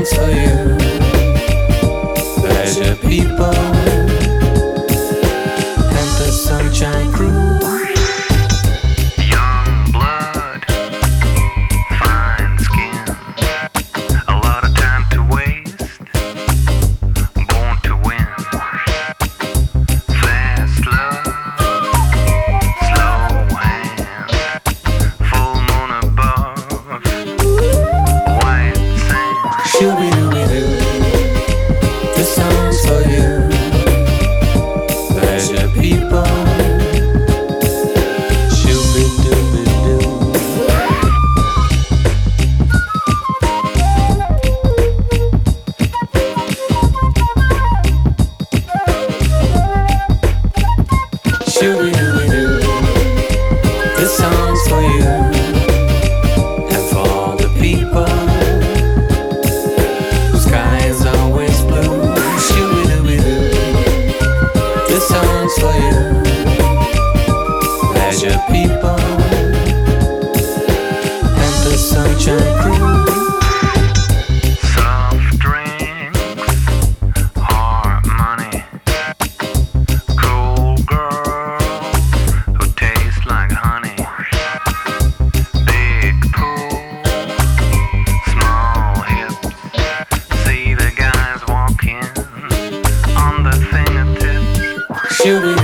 songs for you. Pleasure people and the Sunshine Crew. Shoo-be-doo-be-doo, the songs for you. Pleasure people. Shoo-be-doo-be-doo. Shoo-be-doo-be-doo, the songs for you. And for all the people. For you, pleasure people and the Sunshine Crew. Soft drinks, hard money, cool girls who taste like honey, big pool, small hips. See the guys walk in on the fingertips. Shoo-be